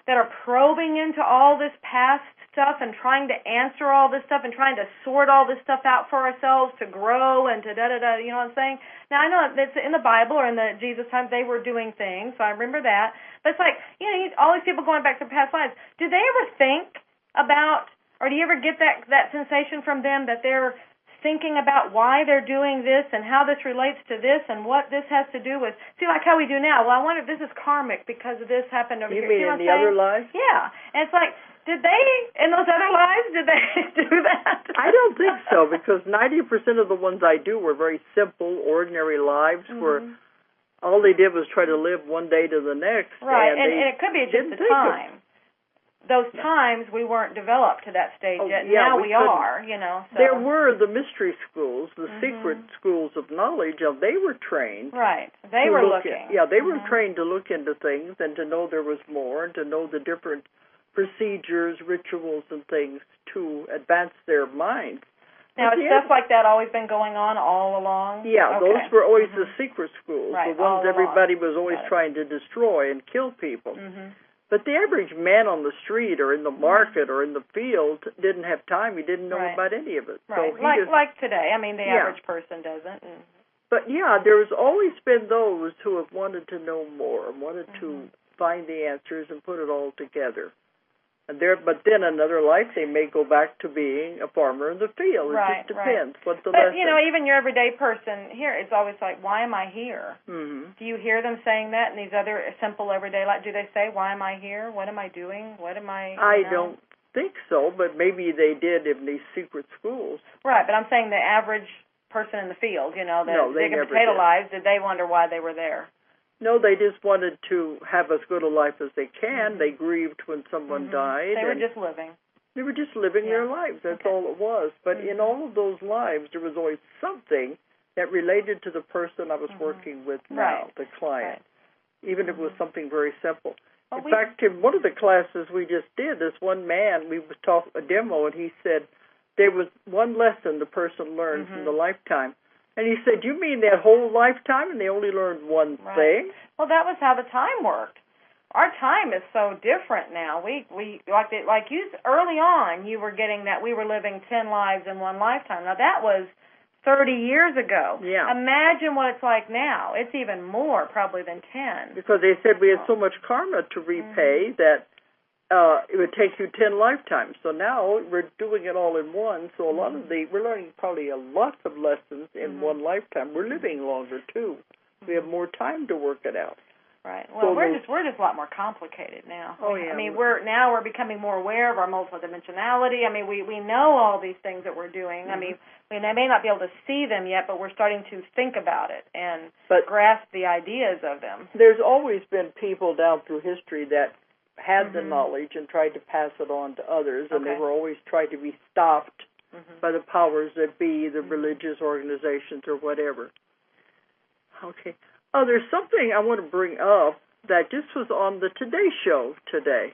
that are probing into all this past stuff and trying to answer all this stuff and trying to sort all this stuff out for ourselves to grow and to da-da-da, you know what I'm saying? Now, I know it's in the Bible or in the Jesus times they were doing things, so I remember that. But it's like, you know, all these people going back to past lives. Do they ever think about, or do you ever get that, that sensation from them that they're thinking about why they're doing this and how this relates to this and what this has to do with, see, like how we do now. Well, I wonder if this is karmic because of this happened over you here. You mean you know in the other lives? Yeah. And it's like, did they, in those other lives, did they do that? I don't think so, because ninety percent of the ones I do were very simple, ordinary lives mm-hmm. where all they did was try to live one day to the next. Right, and, and, and it could be just the time. Of, Those times we weren't developed to that stage oh, yet. Yeah, now we, we are, you know. So. There were the mystery schools, the mm-hmm. secret schools of knowledge. Of they were trained. Right. They were look looking. At, yeah, they mm-hmm. were trained to look into things and to know there was more and to know the different procedures, rituals, and things to advance their minds. Now, has stuff like that always been going on all along? Yeah, okay. those were always mm-hmm. the secret schools, right, the ones all everybody along. was always trying to destroy and kill people. Mm-hmm. But the average man on the street or in the market or in the field didn't have time. He didn't know right. about any of it. Right, so like just, like today. I mean, the yeah. average person doesn't. And... But, yeah, there's always been those who have wanted to know more and wanted mm-hmm. to find the answers and put it all together. And there, but then another life they may go back to being a farmer in the field. It right, just depends right. what the but, lesson. you know, even your everyday person here, it's always like, why am I here? Mm-hmm. Do you hear them saying that in these other simple everyday life? Do they say, why am I here? What am I doing? What am I? I know? don't think so, but maybe they did in these secret schools. Right, but I'm saying the average person in the field, you know, the no, big and potato did. lives, did they wonder why they were there? No, they just wanted to have as good a life as they can. Mm-hmm. They grieved when someone mm-hmm. died. They were just living. They were just living yeah. their lives. That's okay. all it was. But mm-hmm. in all of those lives, there was always something that related to the person I was mm-hmm. working with now, right. the client, right. even mm-hmm. if it was something very simple. Well, in we... fact, in one of the classes we just did, this one man, we was taught a demo, and he said there was one lesson the person learned mm-hmm. from the lifetime. And he said, you mean that whole lifetime, and they only learned one right. thing? Well, that was how the time worked. Our time is so different now. We we like the, like you early on, you were getting that we were living ten lives in one lifetime. Now that was thirty years ago. Yeah. Imagine what it's like now. It's even more probably than ten. Because they said we had so much karma to repay mm-hmm. that uh, it would take you ten lifetimes. So now we're doing it all in one. So a lot of the we're learning probably a lot of lessons in mm-hmm. one lifetime. We're living longer too. We have more time to work it out. Right. Well, so we're those, just we're just a lot more complicated now. Oh yeah. I mean, we're now we're becoming more aware of our multidimensionality. I mean, we we know all these things that we're doing. Mm-hmm. I mean, we may not be able to see them yet, but we're starting to think about it and but grasp the ideas of them. There's always been people down through history that had mm-hmm. the knowledge and tried to pass it on to others, and okay. they were always trying to be stopped mm-hmm. by the powers that be, the mm-hmm. religious organizations or whatever. Okay. Oh, there's something I want to bring up that just was on the Today Show today.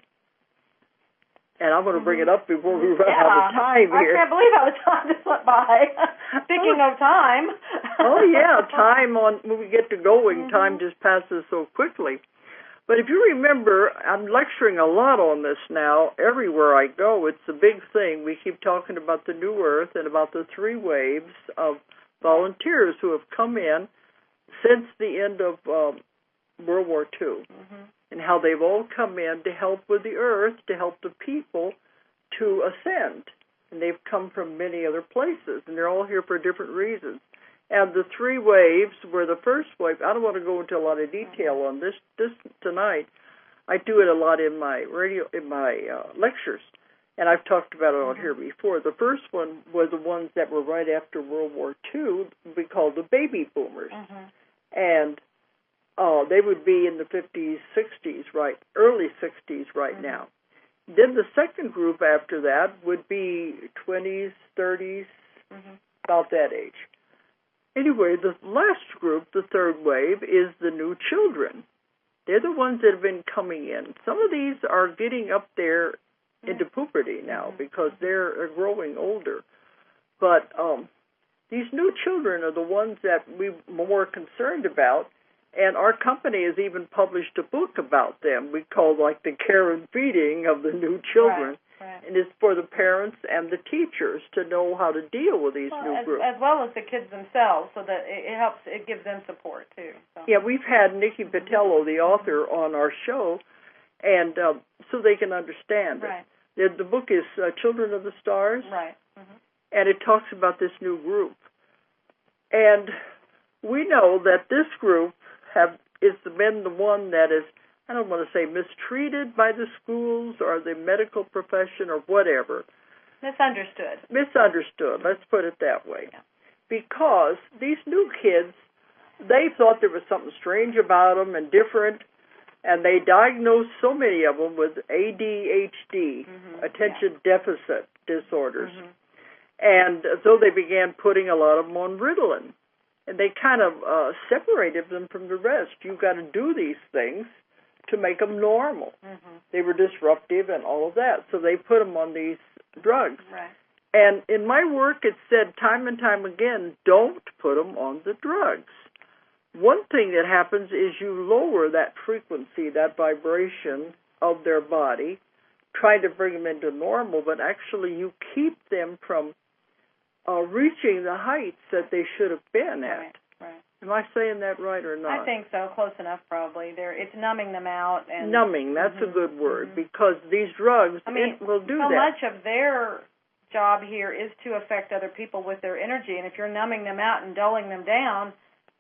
And I'm going to bring it up before we run yeah. out of time here. I can't believe how the time just went by. Speaking of time. oh, yeah, time on when we get to going, mm-hmm. time just passes so quickly. But if you remember, I'm lecturing a lot on this now. Everywhere I go, it's a big thing. We keep talking about the New Earth and about the three waves of volunteers who have come in since the end of um, World War Two, mm-hmm. and how they've all come in to help with the earth, to help the people to ascend. And they've come from many other places, and they're all here for different reasons. And the three waves were the first wave. I don't want to go into a lot of detail mm-hmm. on this this tonight. I do it a lot in my radio, in my uh, lectures, and I've talked about it on mm-hmm. here before. The first one was the ones that were right after World War Two, we called the baby boomers. Mm-hmm. And uh, they would be in the fifties, sixties, right, early sixties right mm-hmm. now. Then the second group after that would be twenties, thirties, mm-hmm. about that age. Anyway, the last group, the third wave, is the new children. They're the ones that have been coming in. Some of these are getting up there into puberty now mm-hmm. because they're growing older. But um, these new children are the ones that we're more concerned about, And our company has even published a book about them. We call it like the care and feeding of the new children. Right, right. And it's for the parents and the teachers to know how to deal with these well, new as, groups. As well as the kids themselves, so that it, it helps, it gives them support, too. So. Yeah, we've had Nikki Patello, the author, on our show, and uh, so they can understand right. it. The, the book is uh, Children of the Stars, right. Mm-hmm. and it talks about this new group. And we know that this group have is been the one that is, I don't want to say mistreated by the schools or the medical profession or whatever. Misunderstood. Misunderstood, let's put it that way. Yeah. Because these new kids, they thought there was something strange about them and different, and they diagnosed so many of them with A D H D, mm-hmm. attention yeah. deficit disorders. Mm-hmm. And so they began putting a lot of them on Ritalin. And they kind of uh, separated them from the rest. You've got to do these things to make them normal. Mm-hmm. They were disruptive and all of that. So they put them on these drugs. Right. And in my work, it said time and time again, don't put them on the drugs. One thing that happens is you lower that frequency, that vibration of their body, trying to bring them into normal, but actually you keep them from uh, reaching the heights that they should have been at. Right, right. Am I saying that right or not? I think so, close enough probably. They're, it's numbing them out. And Numbing, that's mm-hmm, a good word, mm-hmm. because these drugs I mean, it will do so that. much of their job here is to affect other people with their energy, and if you're numbing them out and dulling them down,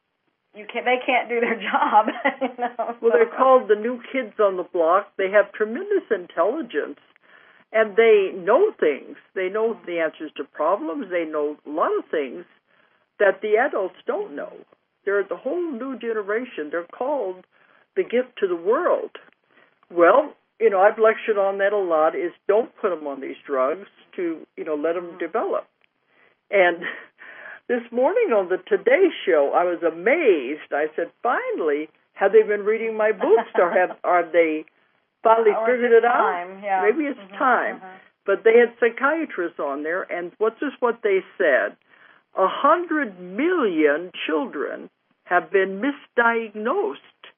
you can't, they can't do their job. you know, well, so. they're called the new kids on the block. They have tremendous intelligence, and they know things. They know the answers to problems. They know a lot of things that the adults don't know. They're the whole new generation. They're called the gift to the world. Well, you know, I've lectured on that a lot, is don't put them on these drugs to, you know, let them mm-hmm. develop. And this morning on the Today Show, I was amazed. I said, finally, have they been reading my books, or have are they finally or figured it time. out? Yeah. Maybe it's mm-hmm. time. Mm-hmm. But they had psychiatrists on there, and what's just what they said? A hundred million children have been misdiagnosed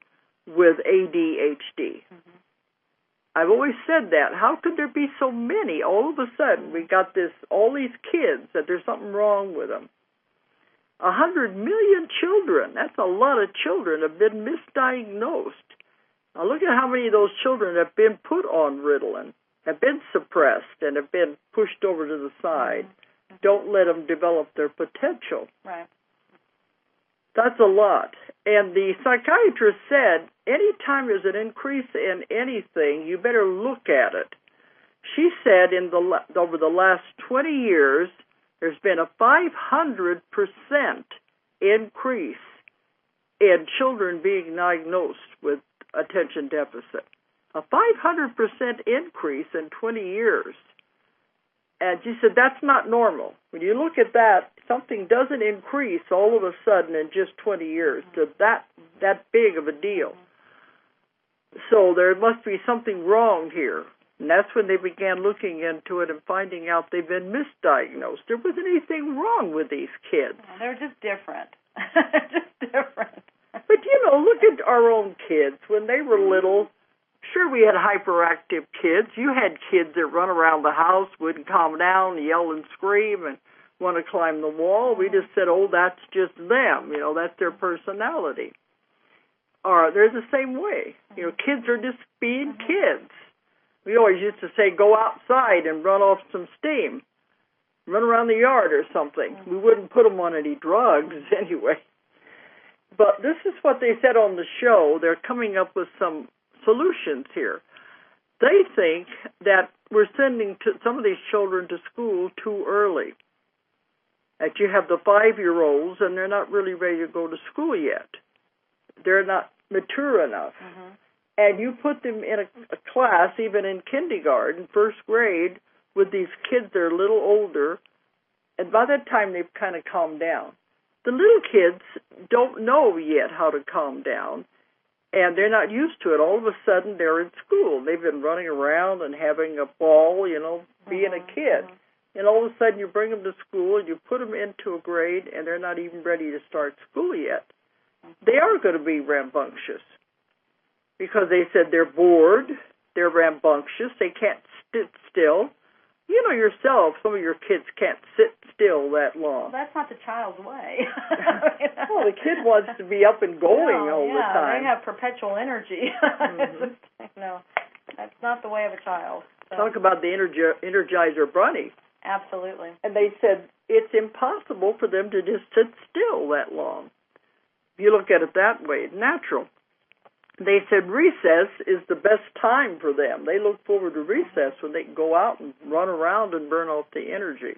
with A D H D. Mm-hmm. I've always said that. How could there be so many? All of a sudden, we got this, all these kids, that there's something wrong with them. A hundred million children, that's a lot of children, have been misdiagnosed. Now look at how many of those children have been put on Ritalin, have been suppressed, and have been pushed over to the side. Mm-hmm. Don't let them develop their potential. Right. That's a lot. And the psychiatrist said, any time there's an increase in anything, you better look at it. She said in the over the last twenty years, there's been a five hundred percent increase in children being diagnosed with attention deficit. A five hundred percent increase in twenty years. And she said, that's not normal. When you look at that, something doesn't increase all of a sudden in just twenty years to that, that big of a deal. So there must be something wrong here. And that's when they began looking into it and finding out they've been misdiagnosed. There wasn't anything wrong with these kids. They're just different. just different. But, you know, look at our own kids. When they were little, sure, we had hyperactive kids. You had kids that run around the house, wouldn't calm down, yell and scream, and want to climb the wall. We just said, oh, that's just them. You know, that's their personality. Or they're the same way. You know, kids are just being kids. We always used to say, go outside and run off some steam. Run around the yard or something. We wouldn't put them on any drugs anyway. But this is what they said on the show. They're coming up with some solutions here. They think that we're sending to some of these children to school too early. That you have the five-year-olds, and they're not really ready to go to school yet. They're not mature enough. Mm-hmm. And you put them in a, a class, even in kindergarten, first grade, with these kids that are a little older, and by that time they've kind of calmed down. The little kids don't know yet how to calm down, and they're not used to it. All of a sudden, they're in school. They've been running around and having a ball, you know, being mm-hmm. a kid. Mm-hmm. And all of a sudden, you bring them to school, you put them into a grade, and they're not even ready to start school yet. they are going to be rambunctious because they said they're bored, they're rambunctious, they can't sit still. You know yourself, some of your kids can't sit still that long. Well, that's not the child's way. Well, the kid wants to be up and going no, all yeah, the time. They have perpetual energy. Mm-hmm. No, that's not the way of a child. So. Talk about the Energi- Energizer Bunny. Absolutely. And they said it's impossible for them to just sit still that long. If you look at it that way, natural. They said recess is the best time for them. They look forward to recess when they can go out and run around and burn off the energy.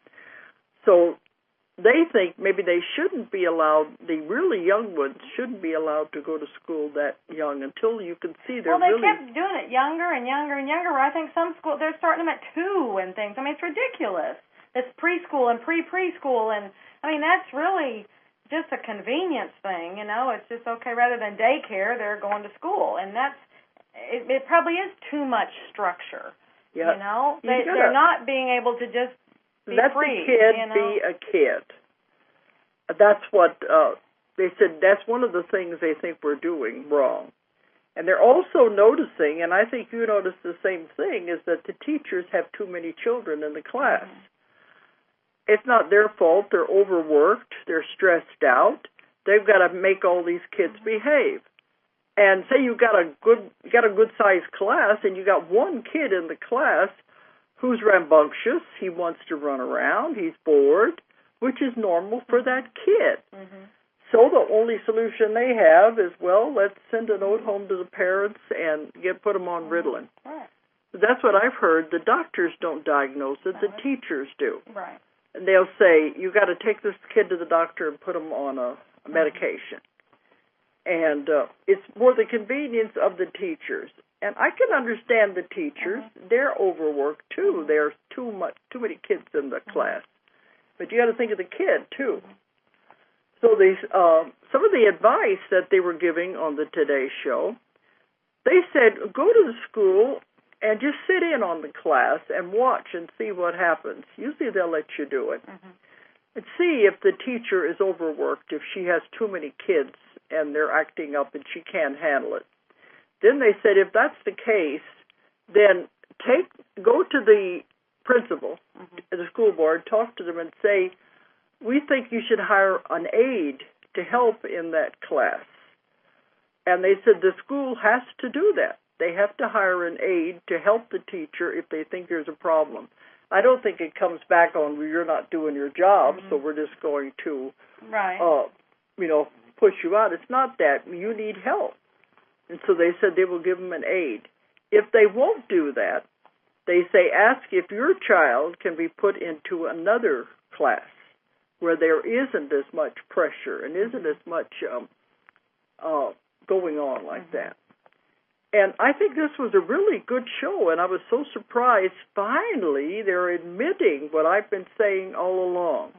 So they think maybe they shouldn't be allowed, the really young ones shouldn't be allowed to go to school that young until you can see they're really... Well, they really... kept doing it younger and younger and younger. I think some schools, they're starting them at two and things. I mean, it's ridiculous. This preschool and pre-preschool, and, I mean, that's really just a convenience thing, you know. It's just, okay, rather than daycare, they're going to school. And that's, it, it probably is too much structure, yeah. you know. You they, gotta, they're not being able to just be let free. Let the kid you know? be a kid. That's what uh, they said. That's one of the things they think we're doing wrong. And they're also noticing, and I think you notice the same thing, is that the teachers have too many children in the class. Mm-hmm. It's not their fault. They're overworked. They're stressed out. They've got to make all these kids mm-hmm. behave. And say you got a good, you got a good sized class, and you got one kid in the class who's rambunctious. He wants to run around. He's bored, which is normal for that kid. Mm-hmm. So the only solution they have is, well, let's send a note home to the parents and get put them on mm-hmm. Ritalin. Right. That's what I've heard. The doctors don't diagnose it. The teachers do. Right. And they'll say, you got to take this kid to the doctor and put him on a, a medication. And uh, it's for the convenience of the teachers. And I can understand the teachers. Mm-hmm. They're overworked, too. There's too much, too many kids in the mm-hmm. class. But you got to think of the kid, too. Mm-hmm. So these, uh, some of the advice that they were giving on the Today Show, they said, go to the school and just sit in on the class and watch and see what happens. Usually they'll let you do it. Mm-hmm. And see if the teacher is overworked, if she has too many kids and they're acting up and she can't handle it. Then they said if that's the case, then take go to the principal, mm-hmm. the school board, talk to them and say, we think you should hire an aide to help in that class. And they said the school has to do that. They have to hire an aide to help the teacher if they think there's a problem. I don't think it comes back on, well, you're not doing your job, mm-hmm. so we're just going to, right. uh, you know, push you out. It's not that. You need help. And so they said they will give them an aide. If they won't do that, they say ask if your child can be put into another class where there isn't as much pressure and isn't as much um, uh, going on like mm-hmm. that. And I think this was a really good show, and I was so surprised. Finally, they're admitting what I've been saying all along.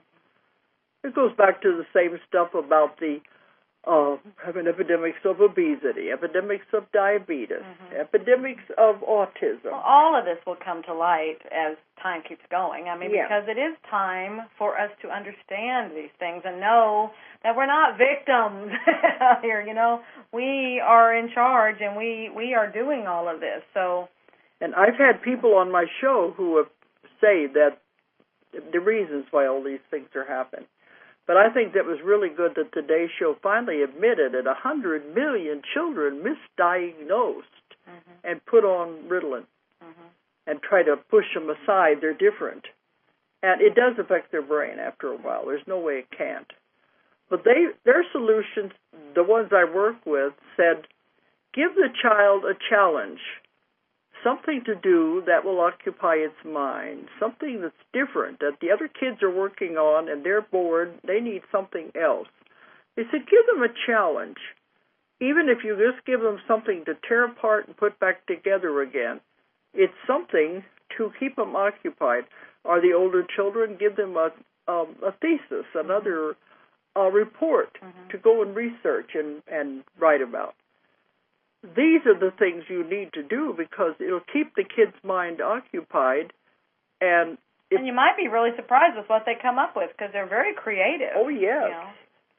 It goes back to the same stuff about the uh, having epidemics of obesity, epidemics of diabetes, mm-hmm. epidemics of autism. Well, all of this will come to light as time keeps going. I mean, yeah. because it is time for us to understand these things and know that we're not victims here, you know. We are in charge, and we, we are doing all of this. So, and I've had people on my show who have say that the reasons why all these things are happening. But I think that was really good that Today's Show finally admitted that one hundred million children misdiagnosed mm-hmm. and put on Ritalin mm-hmm. and try to push them aside. They're different. And it does affect their brain after a while. There's no way it can't. But they, their solutions, the ones I work with, said, give the child a challenge, something to do that will occupy its mind, something that's different, that the other kids are working on and they're bored, they need something else. They said, give them a challenge. Even if you just give them something to tear apart and put back together again, it's something to keep them occupied. Or the older children, give them a, um, a thesis, another uh, report mm-hmm. to go and research and, and write about. These are the things you need to do because it'll keep the kid's mind occupied. And, and you might be really surprised with what they come up with because they're very creative. Oh, yes. You know?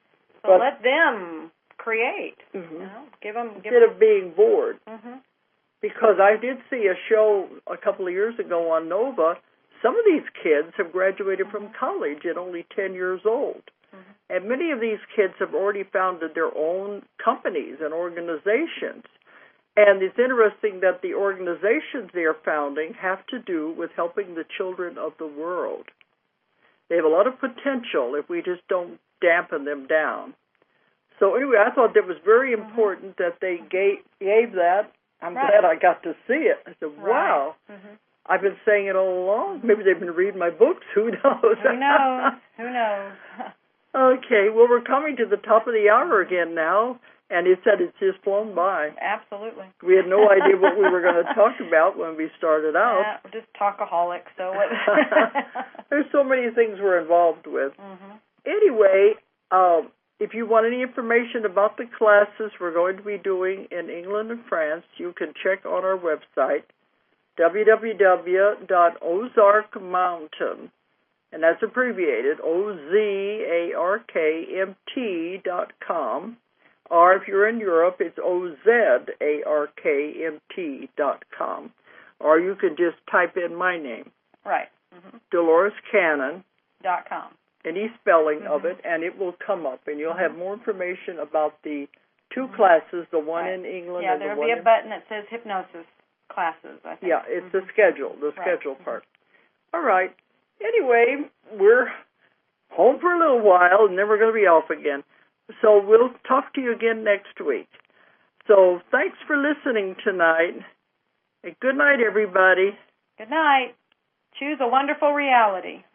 So but, let them create. Mm-hmm. You know, give them give instead them, of being bored. Mm-hmm. Because I did see a show a couple of years ago on Nova. Some of these kids have graduated mm-hmm. from college at only ten years old. Mm-hmm. And many of these kids have already founded their own companies and organizations. And it's interesting that the organizations they are founding have to do with helping the children of the world. They have a lot of potential if we just don't dampen them down. So anyway, I thought that was very important mm-hmm. that they gave, gave that. I'm right. glad I got to see it. I said, wow. Right. Mm-hmm. I've been saying it all along. Maybe they've been reading my books. Who knows? Who knows? Who knows? Okay, well, we're coming to the top of the hour again now, and it said it's just flown by. Absolutely. We had no idea what we were going to talk about when we started out. Yeah, we're just talkaholics, so what? There's so many things we're involved with. Mm-hmm. Anyway, um, if you want any information about the classes we're going to be doing in England and France, you can check on our website, w w w dot ozark mountain, and that's abbreviated, O Z A R K M T dot com, or if you're in Europe, it's O Z A R K M T dot com, or you can just type in my name. Right. Mm-hmm. Dolores Cannon. Dot com. Any spelling mm-hmm. of it, and it will come up, and you'll mm-hmm. have more information about the two mm-hmm. classes, the one right. in England yeah, and the one in... Yeah, there'll be a button that says hypnosis classes, I think. Yeah, it's mm-hmm. the schedule, the right. schedule part. All right. Anyway, we're home for a little while, and then we're going to be off again. So we'll talk to you again next week. So thanks for listening tonight. And good night, everybody. Good night. Choose a wonderful reality.